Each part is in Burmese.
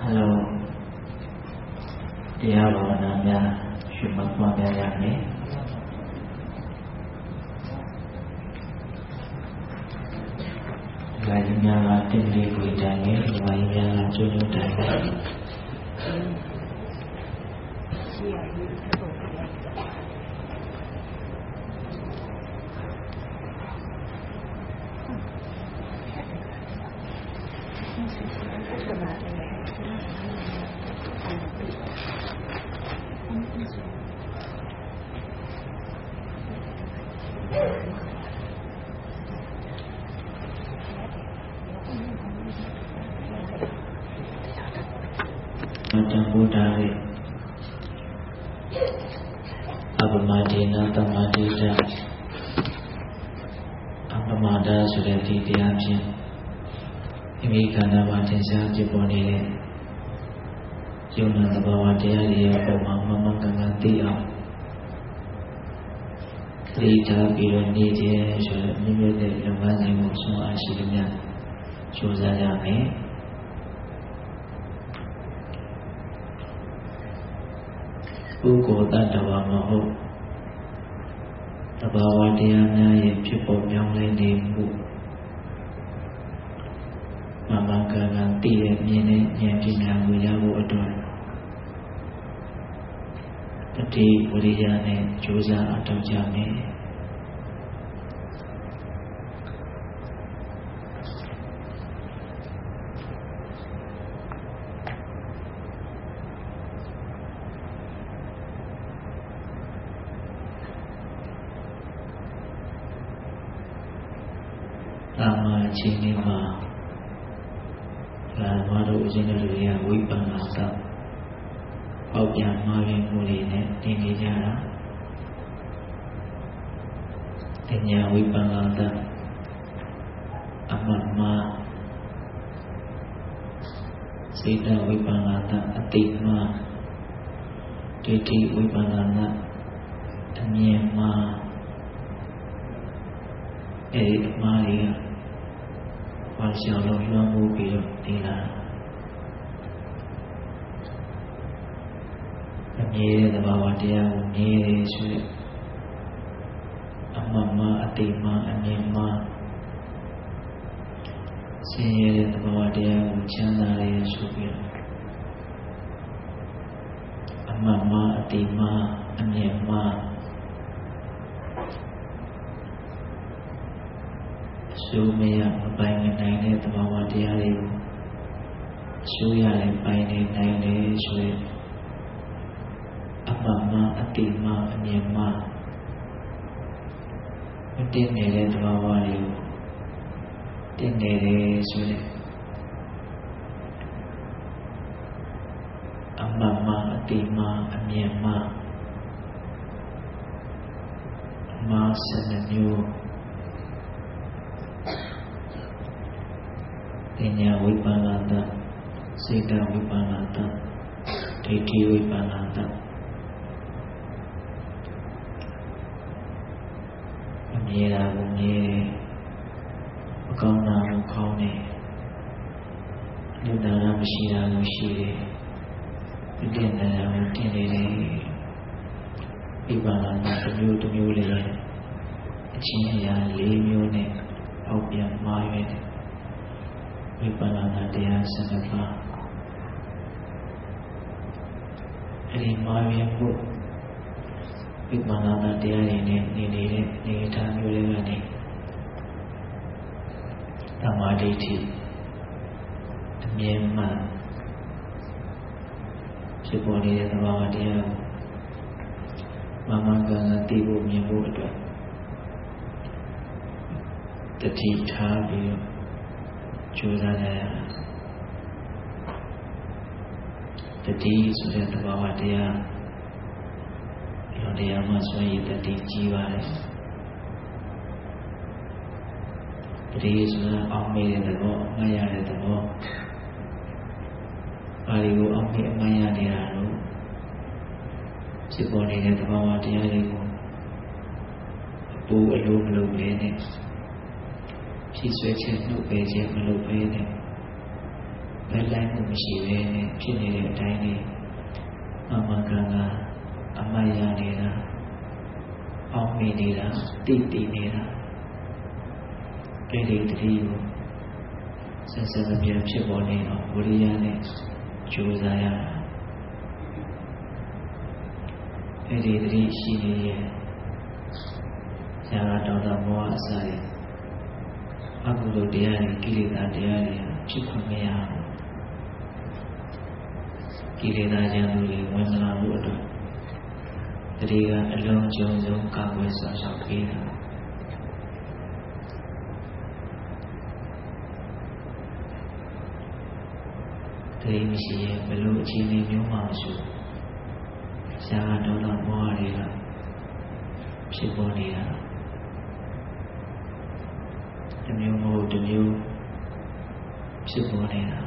လို့တရားဘာဝနာများရှုမှတ်ပွားများရမယ်။ဒါကြီးများကတင့်လေးကိုတိုင်းနဲ့ဒီမှာကြီးများကကျွတ်ကျွတ်တိုင်းနဲ့တံပိုးထားတဲ့အပမဒေနသမာဓိတအပမဒါဆိုတဲ့ဒီတရားဖြင့်မိမိခန္ဓာမှာသင်္ချာဖြစ်ပေါ်နေတဲ့ယုံနာသဘာဝတရားတွေရဲ့ပုံမှာမမကန်ကန်သိအောင်သိထားပြီးတော့နေခြင်းဆိုတဲ့မိမိရဲ့လုပ်ငန်းစဉ်ကိုဆုံးအားရှိသမျှကြိုးစားရမယ်။ပုဂ္ဂိုလ်တ attva မဟုတ်သဘာဝတရားများရဲ့ဖြစ်ပေါ်ပြောင်းလဲနေမှုမမကန်ကန်သိရမြင်တဲ့ဉာဏ်ပညာကိုရဖို့အတွက်တတိဝိရိယနဲ့ကြိုးစားအထောက်ကြမယ်။အချိန်လေးမှာလာမတို့အရှင်တို့ရဲ့ဝိပဿနာသပေါက်ပြန်မှားရင်မှုတွေနဲ့တင်နေကြတာတဉ္ဇဝိပဿနာသအမှတ်မှားစေတဝိပဿနာသအတိမှားဒိဋ္ဌိဝိပဿနာသအမြင်မှားအဲဒီအမှားတွေကဘာရှောင်လို့လွှမ်းမိုးပြီးတော့နေလာအမြဲတဲ့သဘာဝတရားကိုမြဲတယ်ဆိုတဲ့အမှန်မှအတိမှအမြင်မှဆင်းရဲတဲ့သဘာဝတရားကိုချမ်းသာတယ်ဆိုပြီးအမှန်မှအတိမှအမြင်မှဆိုမရမပိုင်နိုင်တဲ့သဘာဝတရားတွေကိုဆိုရတယ်ပိုင်နေနိုင်တယ်ဆိုရင်အမှန်မှအတိမှအမြင်မှမတင်နေတဲ့သဘာဝတွေကိုတင်နေတယ်ဆိုရင်အမှန်မှအတိမှအမြင်မှမာစနမျိုးပညာဝိပဿနာတစေတဝိပဿနာတဒိဋ္ဌိဝိပဿနာတအမြဲတာကိုမြဲမကောင်းတာကိုကောင်းတယ်လူတာမရှိတာကိုရှိတယ်မတင်တာကိုတင်နေတယ်ဝိပဿနာတစ်မျိုးတစ်မျိုးလေးအချင်းအရာ၄မျိုးနဲ့အောက်ပြန်မှားရတယ်ဝိပဿနာတရား12ပါးအဲဒီမှားရဖို့ဝိပဿနာတရားတွေနဲ့နေနေတဲ့နေထားမျိုးတွေကနေသမာဓိဋ္ဌိအမြဲမှဖြစ်ပေါ်နေတဲ့သဘာဝတရားကိုမမကံသိဖို့မြင်ဖို့အတွက်တတိထားပြီးတော့ကြိုးစားရတတိဆိုတဲ့သဘာဝတရားတရားမှဆိုရင်တတိကြီးပါတယ်တတိဆိုတာအောက်မေ့တဲ့သဘောအမှတ်ရတဲ့သဘောပါဠိကိုအောက်မေ့အမှတ်ရနေတာလို့ဖြစ်ပေါ်နေတဲ့သဘာဝတရားတွေကိုအပူအလိုမလုပ်ဘဲနဲ့ဖြည့်ဆွဲခြင်းနှုတ်ပယ်ခြင်းမလုပ်ဘဲနဲ့ဘယ်လိုက်မှုမရှိပဲနဲ့ဖြစ်နေတဲ့အတိုင်းလေးအမှန်ကန်တာအမှတ်ရနေတာအောက်မေ့နေတာတိတိနေတာအဲ့ဒီတတိကိုဆက်ဆက်မပြတ်ဖြစ်ပေါ်နေအောင်ဝိရိယနဲ့ကြိုးစားရတာအဲ့ဒီတတိရှိနေရဲ့ဇာတော်တော်မောဟအစရအကုသိုလ်တရားတွေကိလေသာတရားတွေဖြစ်ခွင့်မရဘူးကိလေသာကြံသူတွေဝင်မလာလို့အတွက်တတိကအလုံးကျုံဆုံးကာကွယ်ဆောင်ရှောက်ပေးတာတတိမရှိရင်ဘယ်လိုအခြေအနေမျိုးမှမရှိဇာတော်တော်မောဟတွေကဖြစ်ပေါ်နေတာတစ်မျိုးမဟုတ်တစ်မျိုးဖြစ်ပေါ်နေတာ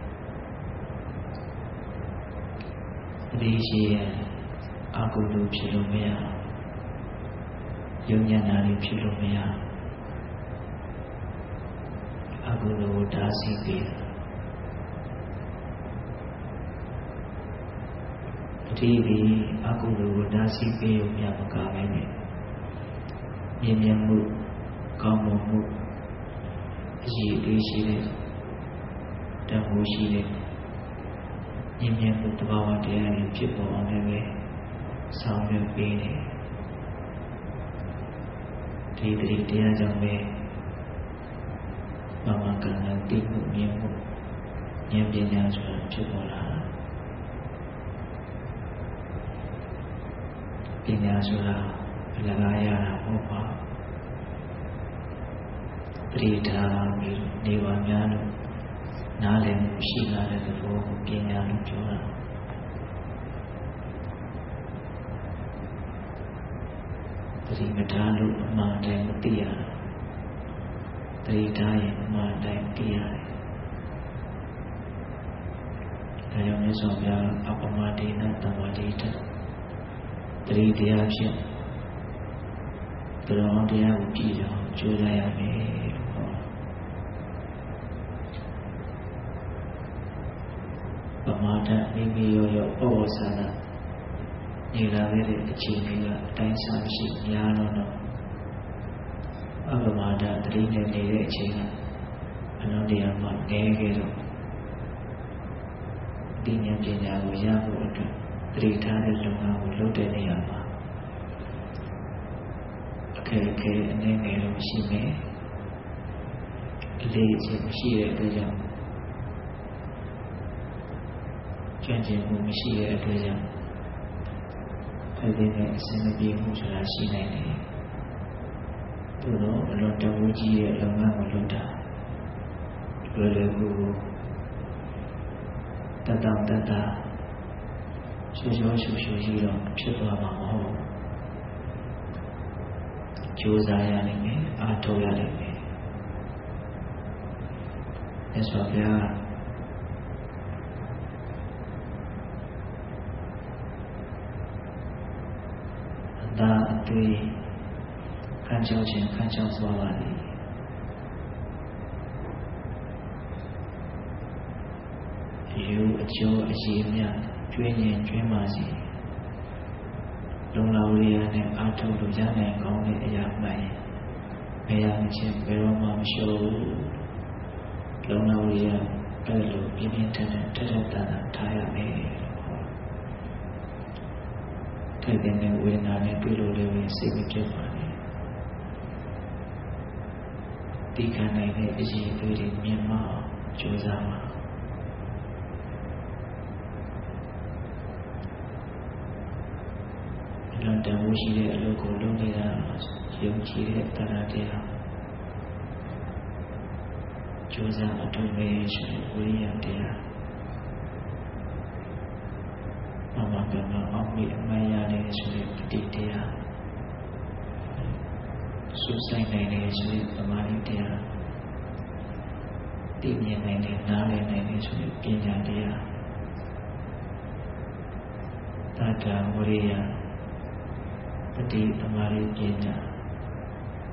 တတိရှိရင်အကုသိုလ်ဖြစ်လို့မရယုံညံ့တာတွေဖြစ်လို့မရအကုသိုလ်ကိုတားဆီးပေးတာတတိဒီအကုသိုလ်ကိုတားဆီးပေးရုံမျှမကဘဲနဲ့မြင်မြင်မှုကောင်းမှုအရေးအသေးရှိတဲ့တန်ဖိုးရှိတဲ့မြင်မြင်မှုတဘာဝတရားတွေဖြစ်ပေါ်အောင်လည်းဆောင်ရွက်ပေးတယ်ဒီတတိတရားကြောင့်ပဲမမကံနဲ့သိမှုမြင်မှုဉာဏ်ပညာဆိုတာဖြစ်ပေါ်လာတာပညာဆိုတာအလကားရတာမဟုတ်ပါပရိဒါပြီးနေပါများလို့နားလည်မှုရှိလာတဲ့သဘောကိုပညာလို့ပြောတာပရိမထားလို့အမှန်တိုင်းမသိရတာပရိဒါရဲ့အမှန်တိုင်းသိရတယ်ဒါကြောင့်မြတ်စွာဘုရားအပမဒေနတမ္မာဒိဋ္ဌပရိတရားဖြင့်ဘုရားတရားကိုကြည့်အောင်ကြိုးစားရမယ်ပမာဒမိမိရောဩဝါစာနာနေလာတဲ့အခြေအနေကအတိုင်းစားမရှိများတော့အပမာဒတတိနဲ့နေတဲ့အချိန်ကအနုတရားမှငဲခဲ့တော့ဒီဉာဏ်ပညာကိုရဖို့အတွက်တတိထားတဲ့လုပ်ငန်းကိုလုပ်တဲ့နေရာမှာအခက်အခဲအနေငယ်လို့ရှိမယ်အလေးချိန်မရှိတဲ့အတွက်ကြောင့်ကြံ့ကြံ့မှုမရှိတဲ့အတွက်ကြောင့်အဲဒီနဲ့အစမပြေမှုဆိုတာရှိနိုင်တယ်သူတို့အလွန်တဝူးကြီးရဲ့လုပ်ငန်းကိုလုပ်တာလွယ်လွယ်ကူတတ်ရှုကြီးတော့ဖြစ်သွားမှာမဟုတ်ကြိုးစားရနိုင်မယ်အားထုတ်ရနိုင်မယ်မြတ်စွာဘုရားအသာအသွေးခံချောက်ခြင်းခံချောက်သွားပါလေယူအကျိုးအရေးမြတ်ကျွေးရင်ကျွေးပါစေလုံလောက်ရည်နဲ့အာထုတ်လို့ရနိုင်ကောင်းတဲ့အရာမှန်ဘယ်ရမချင်းဘယ်တော့မှမလျှော့ဘူးလုံလောက်ရည်အဲ့လိုပြင်းပြင်းထန်ထန်ထထတန်ထားရမယ်တဲ့တဲ့ဝေဒနာနဲ့တွေ့လို့လည်းစိတ်မပြတ်ပါနဲ့ဒီခံနိုင်တဲ့အရေးအသေးတွေမြင်မှကြိုးစားပါတန်ဖိုးရှိတဲ့အလုပ်ကိုလုပ်နေတာယုံကြည်တဲ့တရားတရားကြိုးစားအထောက်မဲ့ရှိဝိရိယတရားမမကမအောင်မိအမှန်ရတယ်ဆိုတဲ့ပဋိတရားစူးစိုက်နိုင်တယ်ဆိုတဲ့သမာဓိတရားသိမြင်နိုင်တယ်နားလည်နိုင်တယ်ဆိုတဲ့ပညာတရားတတ္တဝိရိယပฏิသမာဓိပညာ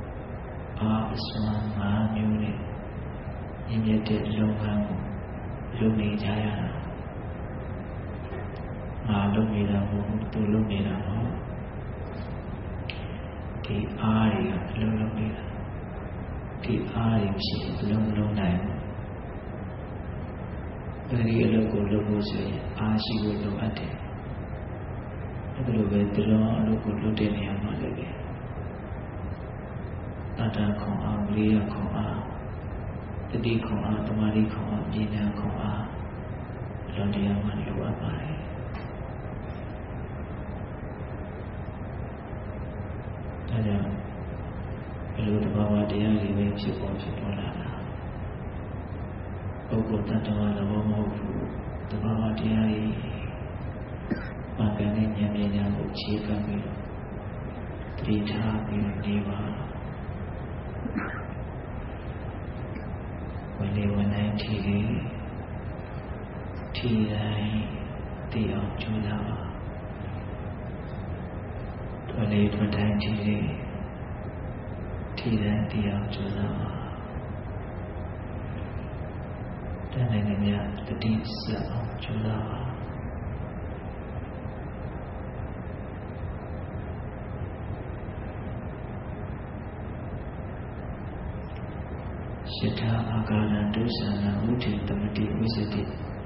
အာအစွမ်း၅မျိုးနဲ့မြင့်မြတ်တဲ့လုံငန်းကိုလုပ်နေကြရတာငါလုပ်နေတာမဟုတ်ဘူးသူလုပ်နေတာမဟုတ်ဒီအားတွေကအလုံးလုံးနေတာဒီအားတွေမရှိရင်ဘယ်လိုမလုပ်နိုင်ဘူးဒီအလုပ်ကိုလုပ်ဖို့ဆိုရင်အားရှိဖို့လိုအပ်တယ်အဲ့လိုပဲဒီလိုအလုပ်ကိုလုပ်တဲ့နေရာမှာလည်းပဲတတခွန်အားဝိရိယခွန်အားတတိခွန်အားတမာတိခွန်အားပညာခွန်အားအလုံးတရားမှလိုအပ်ပါတယ်ဒါကြောင့်ဘယ်လိုတဘာဝတရားတွေပဲဖြစ်ပေါ်လာတာပုဂ္ဂိုလ်တ attva သဘောမဟုတ်ဘူးတဘာဝတရားကြီးမာကနဲ့ဉာဏ်ပညာကိုခြေခံပြီးတတိထားပြီးနေပါဝင်လေဝင်တိုင်းထီတိုင်းတည်အောင်ကြိုးစားပါဝင်လေဝင်တိုင်းထီတိုင်းတည်အောင်ကြိုးစားပါတဏှာနဲ့များတတိဆက်အောင်ကြိုးစားပါယထာအာကာလံဒုသနာဝုထေတမတိဝိသတိ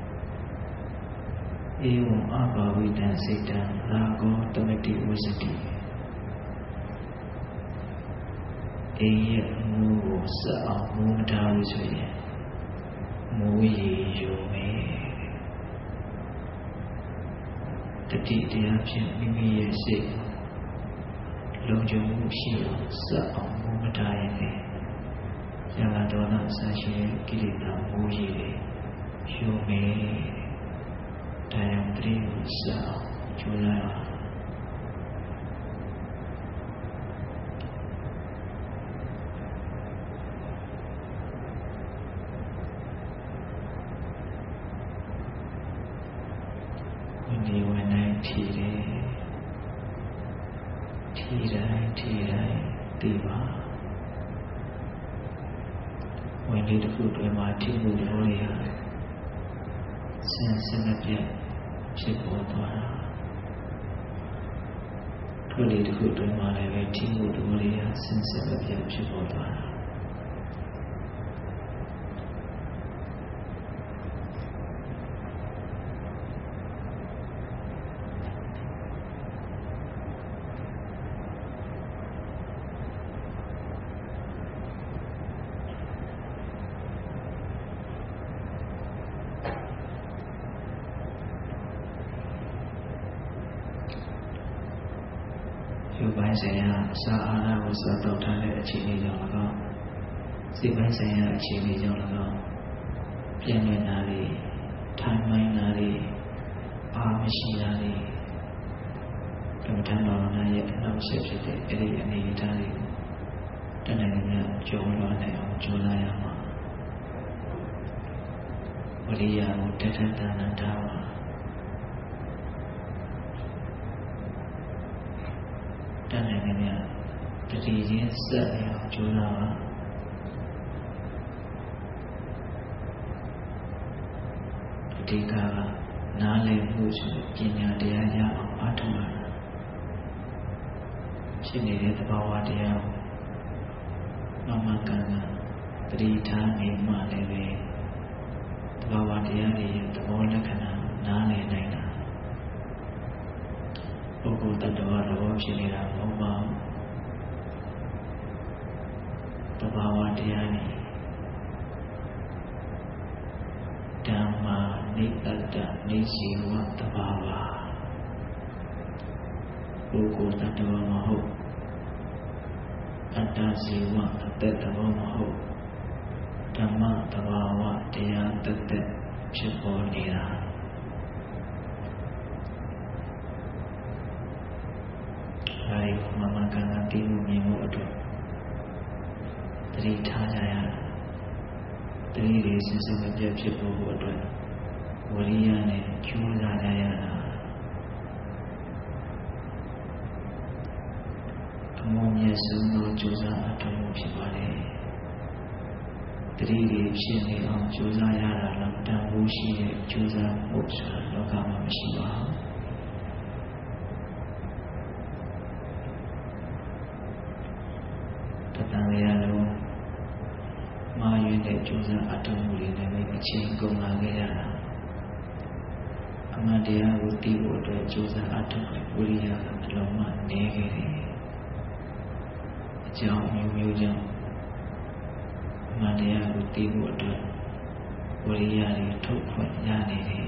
ဧဝံအဘာဝိတံစိတ်တံရာဂောတမတိဝိသတိအိရဲ့မူကိုစအောင်မူမထားလို့ဆိုရင်မူရည်ယူမယ်တတိတရားဖြင့်မိမိရဲ့စိတ်လုံခြုံမှုရှိအောင်စအောင်မူမထားရင်လေဇာဒေါနဆာရှိကိလေသာမူရည်တွေယူမယ်ဒါကြောင့်တတိကိုစအောင်ကြိုးစားရဒီဝင်တိုင်းထီတိုင်းသိပါဝင်လေတစ်ခုတွင်မှာထိမှုတွေဟာဆင်းမပြတ်ဖြစ်ပေါ်သွားတာထွက်လေတစ်ခုတွင်မှာလည်းပဲထိမှုတွေဟာဆင်းမပြတ်ဖြစ်ပေါ်သွားတာရုပ်ပိုင်းဆိုင်ရာအစာအာဟာရကိုစားတော့ထားတဲ့အခြေအနေကြောင့်၎င်းစိတ်ပိုင်းဆိုင်ရာအခြေအနေကြောင့်၎င်းပြည့်နေတာတွေထိုင်မှန်တာတွေအားမရှိတာတွေကမ္မထာဘာဝနာရဲ့အနောက်ဆက်ဖြစ်တဲ့အဲ့ဒီအနေအထားတွေကိုတဏှာနဲ့ကြော်လွှားနိုင်အောင်ကြိုးစားရမှာဝိရိယကိုတထတနာထားပါတဏှာနဲ့တတိချင်းဆက်အောင်ကြိုးစားပါအဓိကနားလည်မှုဆိုပညာတရားရအောင်အားထုတ်ရတာဖြစ်နေတဲ့သဘာဝတရားကိုနောက်မှကံကတတိထားနေမှလည်းပဲသဘာဝတရားတွေရဲ့သဘောလက္ခဏာနားလည်နိုင်တာပုဂ္ဂိုလ်တ attva သဘောဖြစ်နေတာမဟုတ်ပါဘူးသဘာဝတရားတွေဓမ္မာနိတ္တနေစီဝတဘာဝပုဂ္ဂိုလ်တ attva မဟုတ်အတ္တဇီဝအတ္တသဘောမဟုတ်ဓမ္မတဘာဝတရားတသက်ဖြစ်ပေါ်နေတာအဲဒီမမကံကတည်မှုမြင်မှုအတွက်တတိထားကြရတာတတိတွေစဉ်စဉ်မပြတ်ဖြစ်ပေါ်ဖို့အတွက်ဝိရိယနဲ့ကြိုးစားကြရတာအမောမြတ်ဆုံးသောကြိုးစားအထောက်အပံ့ဖြစ်ပါလေတတိတွေဖြစ်နေအောင်ကြိုးစားရတာတော့တန်ဖိုးရှိတဲ့ကြိုးစားဖို့ဆိုတာလောကမှာမရှိပါဘူးတန်ရတော့မာရွေးတဲ့ကြိုးစားအထောက်အကူတွေနဲ့အချိန်ကုန်လာခဲ့ရတာအမှန်တရားကိုသိဖို့အတွက်ကြိုးစားအထောက်ဝိရိယကအလုံးမနေခဲ့တယ်အကြောင်းမျိုးမျိုးကြောင့်အမှန်တရားကိုသိဖို့အတွက်ဝိရိယတွေထုတ်ဖွင့်ရနေတယ်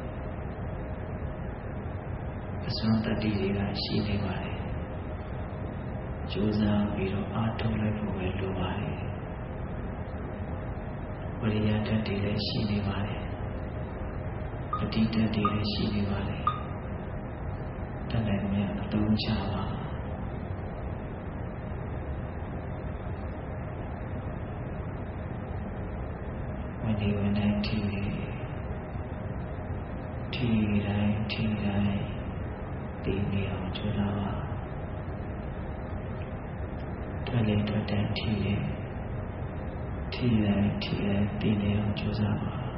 အစွမ်းတတ္တိတွေကရှိနေပါတယ်ကြိုးစားပြီးတော့အားထုတ်လိုက်ဖို့ပဲလိုပါတယ်ဝိရိယတတ်တွေလည်းရှိနေပါတယ်ပဋိတတ်တွေလည်းရှိနေပါတယ်တတ်နိုင်မြတ်အသုံးချပါဝန်ဒီဝန်တိုင်းထီတိုင်းဒီနေအောင်ကြိုးစားပါထွက်တိုင်းထီတိုင်းဒီနေအောင်ကြိုးစားပါ